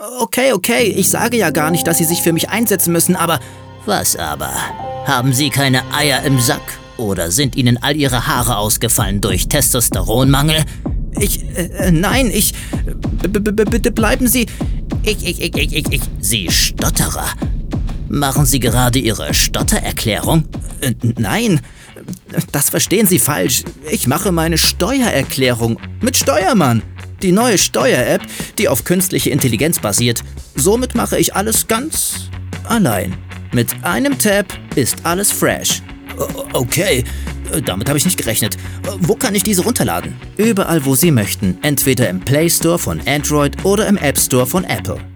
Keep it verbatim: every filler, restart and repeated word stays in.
Okay, okay, ich sage ja gar nicht, dass Sie sich für mich einsetzen müssen, aber... Was aber? Haben Sie keine Eier im Sack? Oder sind Ihnen all Ihre Haare ausgefallen durch Testosteronmangel? Ich, äh, nein, ich... B -b -b Bitte bleiben Sie... Ich, ich, ich, ich, ich, ich... Sie Stotterer. Machen Sie gerade Ihre Stottererklärung? Äh, nein, das verstehen Sie falsch. Ich mache meine Steuererklärung mit Steuermann. Die neue Steuer-App, die auf künstliche Intelligenz basiert. Somit mache ich alles ganz allein. Mit einem Tab ist alles fresh. Okay, damit habe ich nicht gerechnet. Wo kann ich diese runterladen? Überall, wo Sie möchten. Entweder im Play Store von Android oder im App Store von Apple.